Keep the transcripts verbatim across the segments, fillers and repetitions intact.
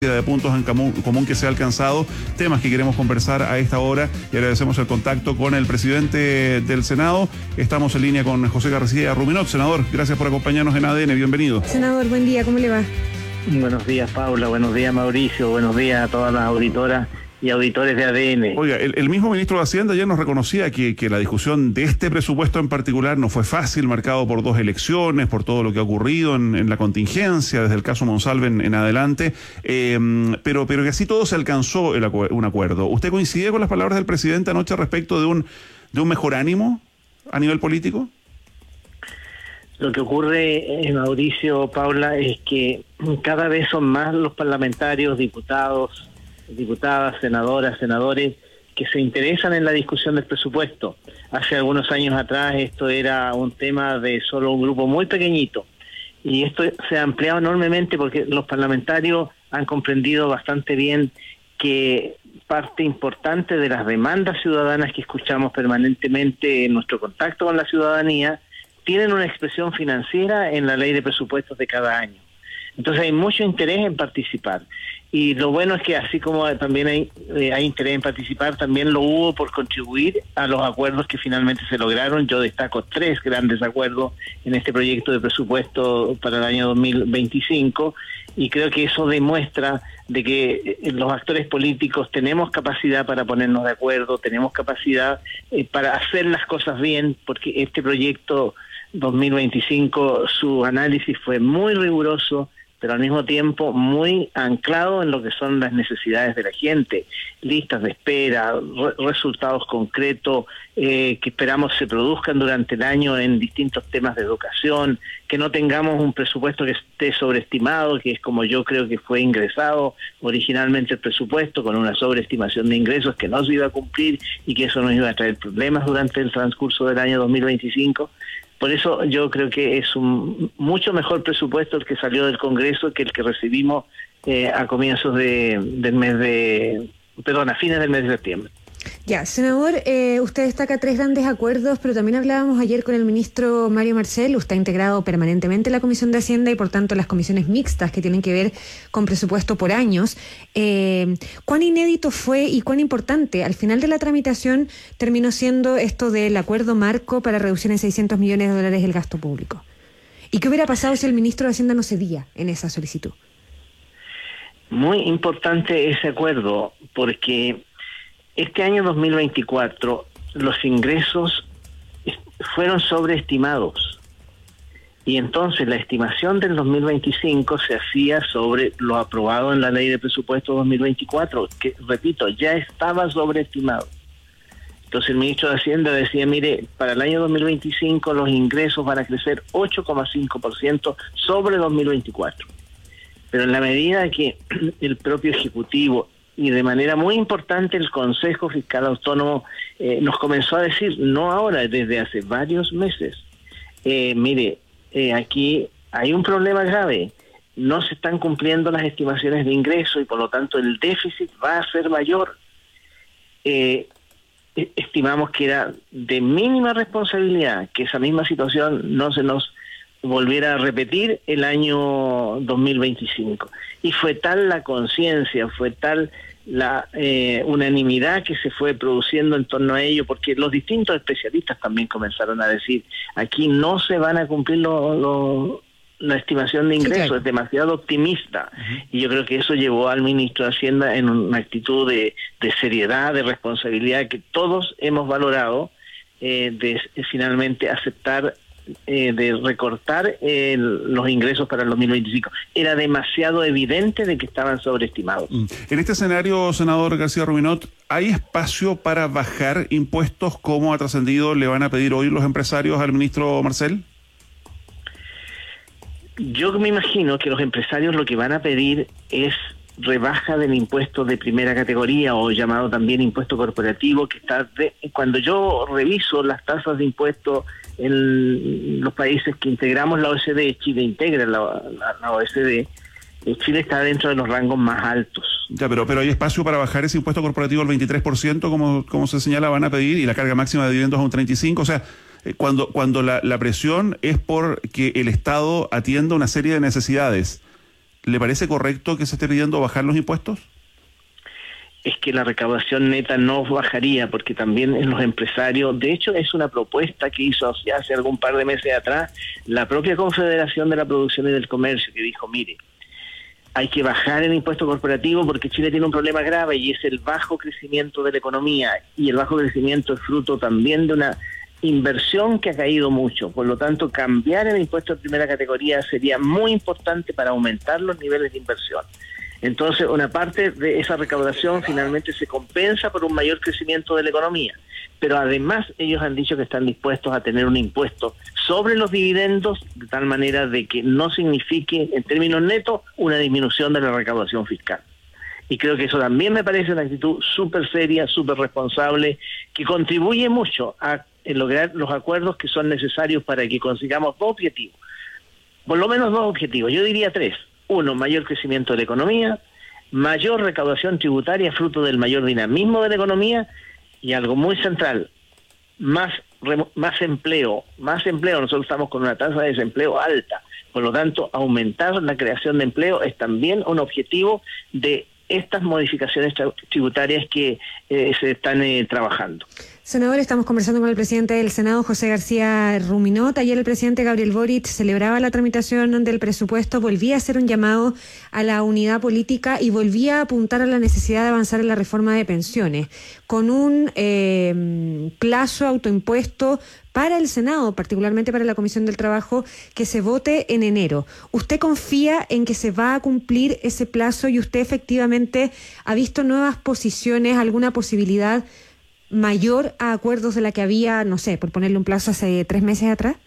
de puntos en común, común que se ha alcanzado, temas que queremos conversar a esta hora y agradecemos el contacto con el presidente del Senado. Estamos en línea con José García Ruminot. Senador, gracias por acompañarnos en A D N, bienvenido. Senador, buen día, ¿cómo le va? Buenos días, Paula, buenos días, Mauricio, buenos días a todas las auditoras y auditores de A D N. Oiga, el, el mismo ministro de Hacienda ayer nos reconocía que, que la discusión de este presupuesto en particular no fue fácil, marcado por dos elecciones, por todo lo que ha ocurrido en, en la contingencia, desde el caso Monsalve en, en adelante, eh, pero, pero que así todo se alcanzó el acu- un acuerdo. ¿Usted coincide con las palabras del presidente anoche respecto de un, de un mejor ánimo a nivel político? Lo que ocurre, eh, Mauricio, Paula, es que cada vez son más los parlamentarios, diputados, diputadas, senadoras, senadores, que se interesan en la discusión del presupuesto. Hace algunos años atrás esto era un tema de solo un grupo muy pequeñito, y esto se ha ampliado enormemente porque los parlamentarios han comprendido bastante bien que parte importante de las demandas ciudadanas que escuchamos permanentemente en nuestro contacto con la ciudadanía tienen una expresión financiera en la ley de presupuestos de cada año. Entonces hay mucho interés en participar. Y lo bueno es que así como también hay, eh, hay interés en participar, también lo hubo por contribuir a los acuerdos que finalmente se lograron. Yo destaco tres grandes acuerdos en este proyecto de presupuesto para el año dos mil veinticinco, y creo que eso demuestra de que eh, los actores políticos tenemos capacidad para ponernos de acuerdo, tenemos capacidad eh, para hacer las cosas bien, porque este proyecto dos mil veinticinco, su análisis fue muy riguroso, pero al mismo tiempo muy anclado en lo que son las necesidades de la gente, listas de espera, re- resultados concretos eh, que esperamos se produzcan durante el año en distintos temas de educación, que no tengamos un presupuesto que esté sobreestimado, que es como yo creo que fue ingresado originalmente el presupuesto, con una sobreestimación de ingresos que no se iba a cumplir y que eso nos iba a traer problemas durante el transcurso del año dos mil veinticinco. Por eso yo creo que es un mucho mejor presupuesto el que salió del Congreso que el que recibimos eh, a comienzos de, del mes de, perdón, a fines del mes de septiembre. Ya, senador, eh, usted destaca tres grandes acuerdos, pero también hablábamos ayer con el ministro Mario Marcel. Usted ha integrado permanentemente la Comisión de Hacienda y por tanto las comisiones mixtas que tienen que ver con presupuesto por años. Eh, ¿Cuán inédito fue y cuán importante al final de la tramitación terminó siendo esto del acuerdo marco para reducir en seiscientos millones de dólares el gasto público? ¿Y qué hubiera pasado si el ministro de Hacienda no cedía en esa solicitud? Muy importante ese acuerdo, porque este año dos mil veinticuatro los ingresos fueron sobreestimados, y entonces la estimación del dos mil veinticinco se hacía sobre lo aprobado en la ley de presupuesto dos mil veinticuatro, que, repito, ya estaba sobreestimado. Entonces el ministro de Hacienda decía, mire, para el año dos mil veinticinco los ingresos van a crecer ocho coma cinco por ciento sobre dos mil veinticuatro. Pero en la medida que el propio Ejecutivo y de manera muy importante el Consejo Fiscal Autónomo eh, nos comenzó a decir, no ahora, desde hace varios meses, eh, mire, eh, aquí hay un problema grave, no se están cumpliendo las estimaciones de ingreso y por lo tanto el déficit va a ser mayor. Eh, estimamos que era de mínima responsabilidad que esa misma situación no se nos volviera a repetir el año dos mil veinticinco. Y fue tal la conciencia, fue tal la eh, unanimidad que se fue produciendo en torno a ello, porque los distintos especialistas también comenzaron a decir, aquí no se van a cumplir lo, lo, la estimación de ingresos, sí, claro, es demasiado optimista. Uh-huh. Y yo creo que eso llevó al ministro de Hacienda en una actitud de, de seriedad, de responsabilidad que todos hemos valorado, eh, de eh, finalmente aceptar Eh, de recortar eh, los ingresos para el dos mil veinticinco. Era demasiado evidente de que estaban sobreestimados. En este escenario, senador García Ruminot, ¿hay espacio para bajar impuestos como ha trascendido le van a pedir hoy los empresarios al ministro Marcel? Yo me imagino que los empresarios lo que van a pedir es rebaja del impuesto de primera categoría, o llamado también impuesto corporativo, que está de, cuando yo reviso las tasas de impuestos en los países que integramos la O E C D, Chile integra la, la, la O E C D, Chile está dentro de los rangos más altos. Ya, pero pero hay espacio para bajar ese impuesto corporativo al veintitrés por ciento, como, como se señala, van a pedir, y la carga máxima de dividendos a un treinta y cinco por ciento, o sea, cuando, cuando la, la presión es por que el Estado atienda una serie de necesidades. ¿Le parece correcto que se esté pidiendo bajar los impuestos? Es que la recaudación neta no bajaría, porque también en los empresarios, de hecho es una propuesta que hizo hace algún par de meses atrás la propia Confederación de la Producción y del Comercio, que dijo, mire, hay que bajar el impuesto corporativo porque Chile tiene un problema grave y es el bajo crecimiento de la economía, y el bajo crecimiento es fruto también de una inversión que ha caído mucho. Por lo tanto, cambiar el impuesto de primera categoría sería muy importante para aumentar los niveles de inversión. Entonces, una parte de esa recaudación finalmente se compensa por un mayor crecimiento de la economía. Pero además ellos han dicho que están dispuestos a tener un impuesto sobre los dividendos, de tal manera de que no signifique, en términos netos, una disminución de la recaudación fiscal. Y creo que eso también me parece una actitud súper seria, súper responsable, que contribuye mucho a lograr los acuerdos que son necesarios para que consigamos dos objetivos. Por lo menos dos objetivos, yo diría tres. Uno, mayor crecimiento de la economía, mayor recaudación tributaria fruto del mayor dinamismo de la economía, y algo muy central, más más empleo, más empleo. Nosotros estamos con una tasa de desempleo alta, por lo tanto, aumentar la creación de empleo es también un objetivo de estas modificaciones tributarias que eh, se están eh, trabajando. Senador, estamos conversando con el presidente del Senado, José García Ruminot. Ayer el presidente Gabriel Boric celebraba la tramitación del presupuesto, volvía a hacer un llamado a la unidad política y volvía a apuntar a la necesidad de avanzar en la reforma de pensiones, con un eh, plazo autoimpuesto para el Senado, particularmente para la Comisión del Trabajo, que se vote en enero. ¿Usted confía en que se va a cumplir ese plazo y usted efectivamente ha visto nuevas posiciones, alguna posibilidad mayor a acuerdos de la que había, no sé, por ponerle un plazo hace tres meses atrás?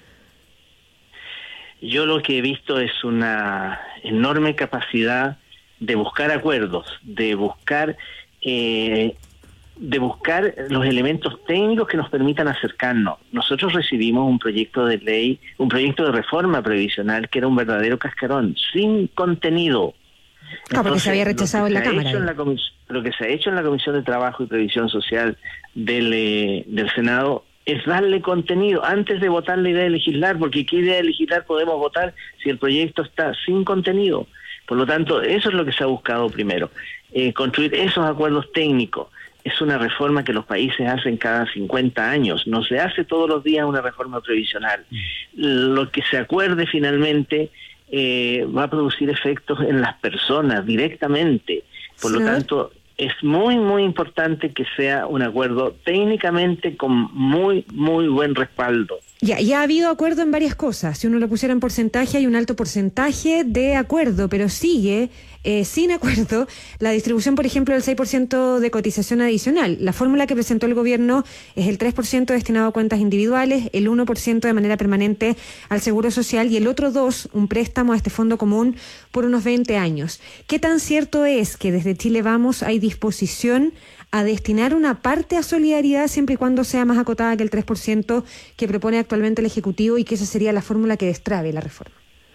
Yo lo que he visto es una enorme capacidad de buscar acuerdos, de buscar eh, de buscar los elementos técnicos que nos permitan acercarnos. Nosotros recibimos un proyecto de ley, un proyecto de reforma previsional que era un verdadero cascarón, sin contenido. Claro, porque se había rechazado en la Cámara. En la comis- lo que se ha hecho en la Comisión de Trabajo y Previsión Social del, eh, del Senado es darle contenido antes de votar la idea de legislar, porque ¿qué idea de legislar podemos votar si el proyecto está sin contenido? Por lo tanto, eso es lo que se ha buscado primero, eh, construir esos acuerdos técnicos. Es una reforma que los países hacen cada cincuenta años, no se hace todos los días una reforma previsional. Lo que se acuerde finalmente eh, va a producir efectos en las personas directamente, por lo tanto es muy muy importante que sea un acuerdo técnicamente con muy muy buen respaldo. Ya, ya ha habido acuerdo en varias cosas. Si uno lo pusiera en porcentaje, hay un alto porcentaje de acuerdo, pero sigue eh, sin acuerdo la distribución, por ejemplo, del seis por ciento de cotización adicional. La fórmula que presentó el gobierno es el tres por ciento destinado a cuentas individuales, el uno por ciento de manera permanente al Seguro Social y el otro dos por ciento un préstamo a este fondo común por unos veinte años. ¿Qué tan cierto es que desde Chile Vamos hay disposición a destinar una parte a solidaridad siempre y cuando sea más acotada que el tres por ciento que propone actualmente el Ejecutivo y que esa sería la fórmula que destrabe la reforma?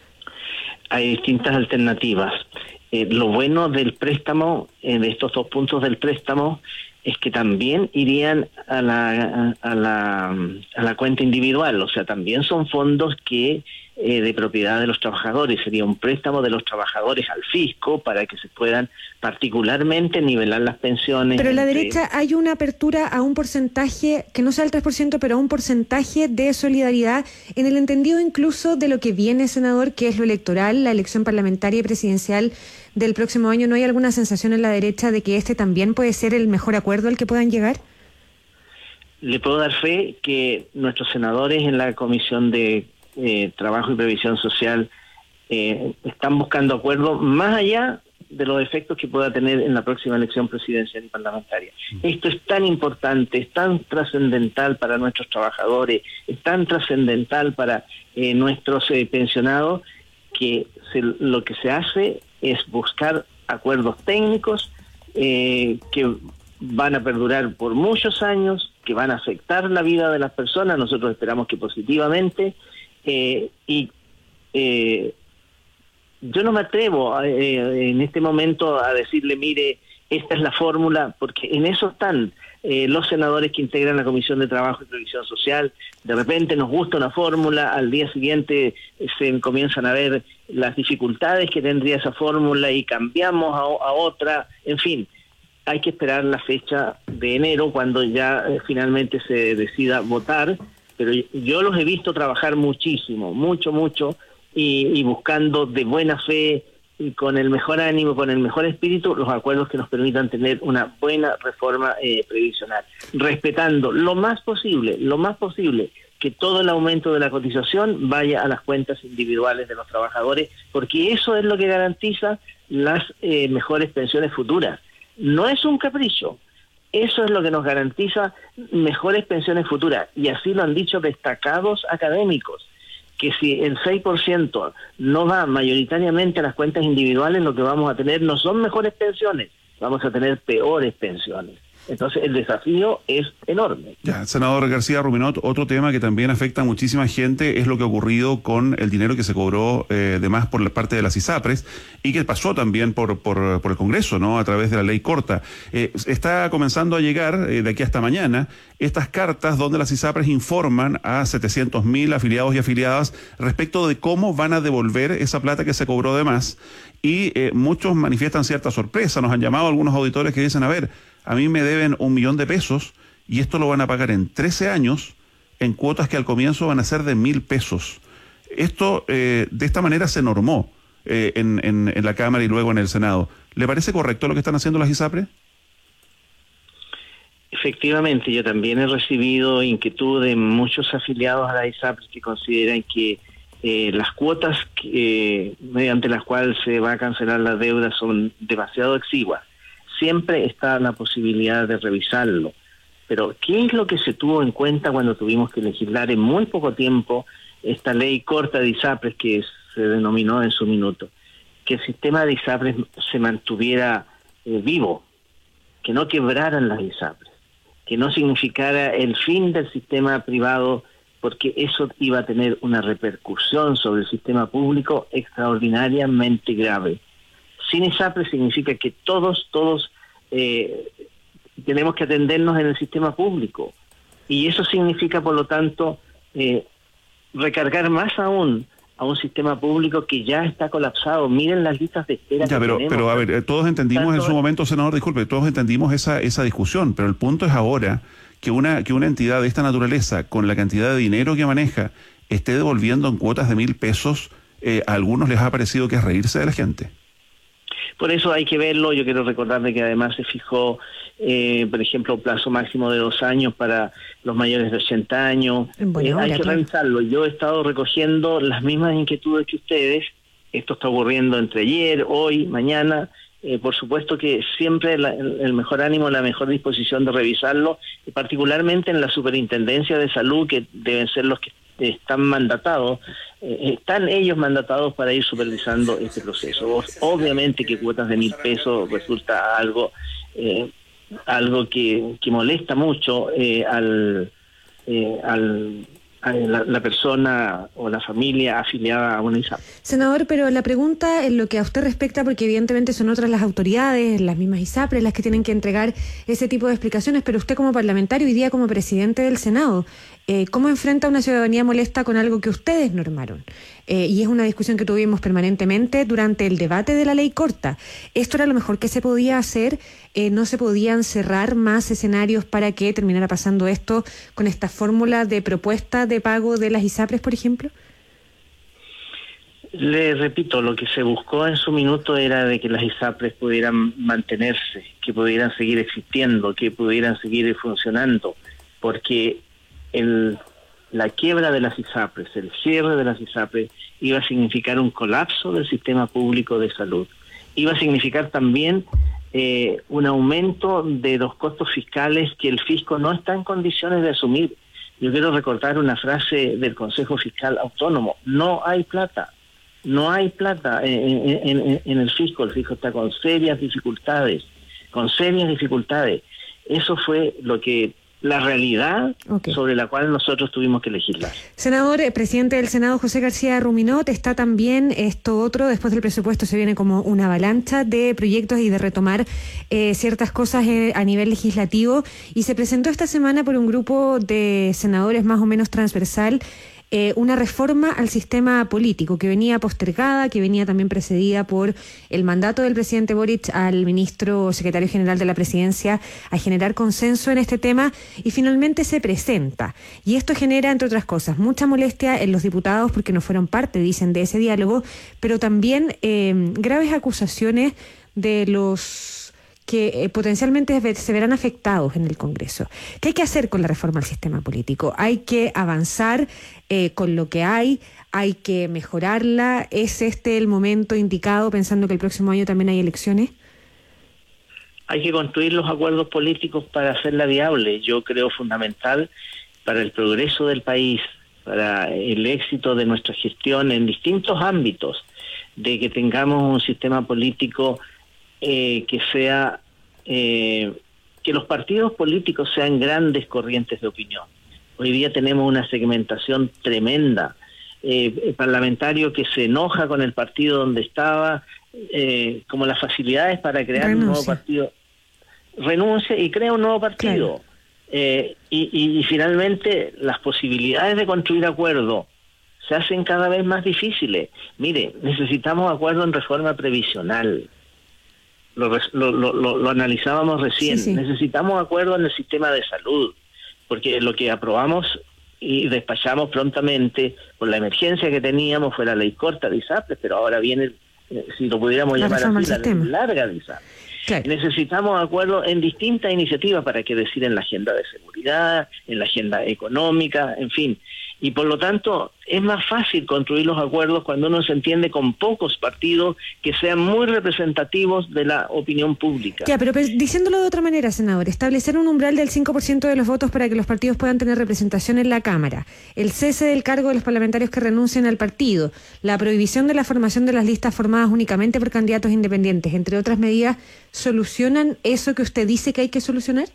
Hay distintas alternativas. Eh, lo bueno del préstamo, eh, de estos dos puntos del préstamo, es que también irían a la, a, a la, a la cuenta individual, o sea, también son fondos que eh, de propiedad de los trabajadores, sería un préstamo de los trabajadores al fisco para que se puedan particularmente nivelar las pensiones. Pero en la entre... derecha hay una apertura a un porcentaje, que no sea el tres por ciento, pero a un porcentaje de solidaridad, en el entendido incluso de lo que viene, senador, que es lo electoral, la elección parlamentaria y presidencial del próximo año. ¿No hay alguna sensación en la derecha de que este también puede ser el mejor acuerdo al que puedan llegar? Le puedo dar fe que nuestros senadores en la Comisión de eh, Trabajo y Previsión Social eh, están buscando acuerdos más allá de los efectos que pueda tener en la próxima elección presidencial y parlamentaria. Esto es tan importante, es tan trascendental para nuestros trabajadores, es tan trascendental para eh, nuestros eh, pensionados, que se, lo que se hace es buscar acuerdos técnicos eh, que van a perdurar por muchos años, que van a afectar la vida de las personas, nosotros esperamos que positivamente, eh, y eh, yo no me atrevo a, eh, en este momento a decirle, mire, esta es la fórmula, porque en eso están eh, los senadores que integran la Comisión de Trabajo y Previsión Social. De repente nos gusta una fórmula, al día siguiente eh, se comienzan a ver las dificultades que tendría esa fórmula y cambiamos a, a otra, en fin. Hay que esperar la fecha de enero cuando ya eh, finalmente se decida votar, pero yo los he visto trabajar muchísimo, mucho, mucho, y, y buscando de buena fe y con el mejor ánimo, con el mejor espíritu, los acuerdos que nos permitan tener una buena reforma eh, previsional, respetando lo más posible, lo más posible, que todo el aumento de la cotización vaya a las cuentas individuales de los trabajadores, porque eso es lo que garantiza las eh, mejores pensiones futuras. No es un capricho, eso es lo que nos garantiza mejores pensiones futuras, y así lo han dicho destacados académicos, que si el seis por ciento no va mayoritariamente a las cuentas individuales, lo que vamos a tener no son mejores pensiones, vamos a tener peores pensiones. Entonces el desafío es enorme. Ya, senador García Ruminot, otro tema que también afecta a muchísima gente es lo que ha ocurrido con el dinero que se cobró eh, de más por la parte de las ISAPRES y que pasó también por, por, por el Congreso, ¿no? A través de la ley corta. Eh, está comenzando a llegar, eh, de aquí hasta mañana, estas cartas donde las ISAPRES informan a setecientos mil afiliados y afiliadas respecto de cómo van a devolver esa plata que se cobró de más. Y eh, muchos manifiestan cierta sorpresa. Nos han llamado algunos auditores que dicen, a ver, a mí me deben un millón de pesos y esto lo van a pagar en trece años en cuotas que al comienzo van a ser de mil pesos. Esto eh, de esta manera se normó eh, en, en, en la Cámara y luego en el Senado. ¿Le parece correcto lo que están haciendo las ISAPRES? Efectivamente, yo también he recibido inquietud de muchos afiliados a las ISAPRES que consideran que eh, las cuotas que, eh, mediante las cuales se va a cancelar la deuda son demasiado exiguas. Siempre está la posibilidad de revisarlo. Pero, ¿qué es lo que se tuvo en cuenta cuando tuvimos que legislar en muy poco tiempo esta ley corta de ISAPRES que se denominó en su minuto? Que el sistema de ISAPRES se mantuviera eh, vivo, que no quebraran las ISAPRES, que no significara el fin del sistema privado, porque eso iba a tener una repercusión sobre el sistema público extraordinariamente grave. Sin ISAPRES significa que todos, todos eh, tenemos que atendernos en el sistema público. Y eso significa, por lo tanto, eh, recargar más aún a un sistema público que ya está colapsado. Miren las listas de espera ya, que pero, tenemos. Pero, a ver, todos entendimos Tanto... en su momento, senador, disculpe, todos entendimos esa, esa discusión, pero el punto es ahora que una, que una entidad de esta naturaleza, con la cantidad de dinero que maneja, esté devolviendo en cuotas de mil pesos, eh, a algunos les ha parecido que es reírse de la gente. Por eso hay que verlo. Yo quiero recordarle que además se fijó, eh, por ejemplo, un plazo máximo de dos años para los mayores de ochenta años. Bueno, eh, hay que revisarlo. Yo he estado recogiendo las mismas inquietudes que ustedes. Esto está ocurriendo entre ayer, hoy, mañana. Eh, por supuesto que siempre la, el mejor ánimo, la mejor disposición de revisarlo, y particularmente en la Superintendencia de Salud, que deben ser los que están mandatados, eh, están ellos mandatados para ir supervisando este proceso. Obviamente que cuotas de mil pesos resulta algo eh, algo que, que molesta mucho eh, al, eh, al a la, la persona o la familia afiliada a una ISAPRE. Senador, pero la pregunta en lo que a usted respecta, porque evidentemente son otras las autoridades, las mismas ISAPRES, las que tienen que entregar ese tipo de explicaciones, pero usted como parlamentario, hoy día como presidente del Senado, eh, ¿cómo enfrenta una ciudadanía molesta con algo que ustedes normaron? Eh, y es una discusión que tuvimos permanentemente durante el debate de la ley corta. ¿Esto era lo mejor que se podía hacer? Eh, ¿No se podían cerrar más escenarios para que terminara pasando esto con esta fórmula de propuesta de pago de las ISAPRES, por ejemplo? Le repito, lo que se buscó en su minuto era de que las ISAPRES pudieran mantenerse, que pudieran seguir existiendo, que pudieran seguir funcionando, porque el... la quiebra de las ISAPRES, el cierre de las ISAPRES, iba a significar un colapso del sistema público de salud. Iba a significar también eh, un aumento de los costos fiscales que el fisco no está en condiciones de asumir. Yo quiero recordar una frase del Consejo Fiscal Autónomo: no hay plata, no hay plata en, en, en, en el fisco. El fisco está con serias dificultades, con serias dificultades. Eso fue lo que la realidad okay. sobre la cual nosotros tuvimos que legislar. Senador, eh, presidente del Senado, José García Ruminot, está también esto otro, después del presupuesto se viene como una avalancha de proyectos y de retomar eh, ciertas cosas eh, a nivel legislativo, y se presentó esta semana por un grupo de senadores más o menos transversal Eh, una reforma al sistema político que venía postergada, que venía también precedida por el mandato del presidente Boric al ministro secretario general de la presidencia a generar consenso en este tema, y finalmente se presenta. Y esto genera, entre otras cosas, mucha molestia en los diputados porque no fueron parte, dicen, de ese diálogo, pero también eh, graves acusaciones de los que eh, potencialmente se verán afectados en el Congreso. ¿Qué hay que hacer con la reforma al sistema político? ¿Hay que avanzar eh, con lo que hay? ¿Hay que mejorarla? ¿Es este el momento indicado, pensando que el próximo año también hay elecciones? Hay que construir los acuerdos políticos para hacerla viable. Yo creo fundamental para el progreso del país, para el éxito de nuestra gestión en distintos ámbitos, de que tengamos un sistema político Eh, que sea eh, que los partidos políticos sean grandes corrientes de opinión. Hoy día tenemos una segmentación tremenda, eh, el parlamentario que se enoja con el partido donde estaba, eh, como las facilidades para crear renuncia. un nuevo partido, renuncia y crea un nuevo partido. Claro. Eh, y, y, y finalmente las posibilidades de construir acuerdos se hacen cada vez más difíciles. Mire, necesitamos acuerdo en reforma previsional. Lo, lo, lo, lo analizábamos recién. Sí, sí. Necesitamos acuerdo en el sistema de salud, porque lo que aprobamos y despachamos prontamente por la emergencia que teníamos fue la ley corta de ISAPRES, pero ahora viene, si lo pudiéramos la llamar así, la ley larga de ISAPRES. Claro. Necesitamos acuerdo en distintas iniciativas, para qué decir, en la agenda de seguridad, en la agenda económica, en fin. Y por lo tanto, es más fácil construir los acuerdos cuando uno se entiende con pocos partidos que sean muy representativos de la opinión pública. Ya, pero diciéndolo de otra manera, senador, establecer un umbral del cinco por ciento de los votos para que los partidos puedan tener representación en la Cámara, el cese del cargo de los parlamentarios que renuncien al partido, la prohibición de la formación de las listas formadas únicamente por candidatos independientes, entre otras medidas, ¿solucionan eso que usted dice que hay que solucionar?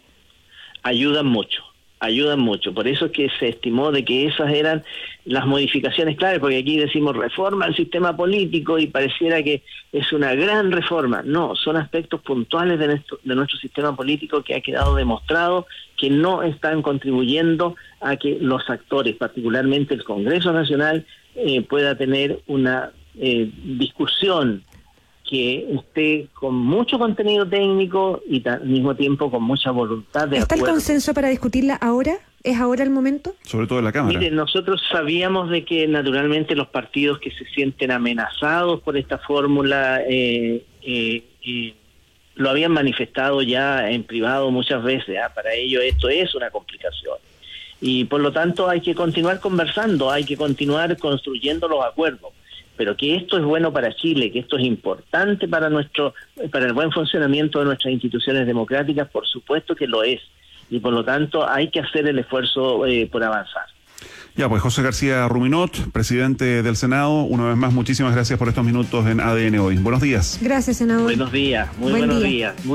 Ayudan mucho. ayudan mucho, por eso es que se estimó de que esas eran las modificaciones claves, porque aquí decimos reforma al sistema político y pareciera que es una gran reforma. No, son aspectos puntuales de nuestro, de nuestro sistema político que ha quedado demostrado que no están contribuyendo a que los actores, particularmente el Congreso Nacional, eh, pueda tener una eh, discusión que esté con mucho contenido técnico y al mismo tiempo con mucha voluntad de ¿Está acuerdo. el consenso para discutirla ahora? ¿Es ahora el momento? Sobre todo en la Cámara. Mire, nosotros sabíamos de que naturalmente los partidos que se sienten amenazados por esta fórmula eh, eh, eh, lo habían manifestado ya en privado muchas veces. ¿eh? Para ellos esto es una complicación. Y por lo tanto hay que continuar conversando, hay que continuar construyendo los acuerdos. Pero que esto es bueno para Chile, que esto es importante para nuestro, para el buen funcionamiento de nuestras instituciones democráticas, por supuesto que lo es. Y por lo tanto hay que hacer el esfuerzo eh, por avanzar. Ya, pues José García Ruminot, presidente del Senado, una vez más, muchísimas gracias por estos minutos en A D N Hoy. Buenos días. Gracias, senador. Buenos días, muy Buen buenos día. días.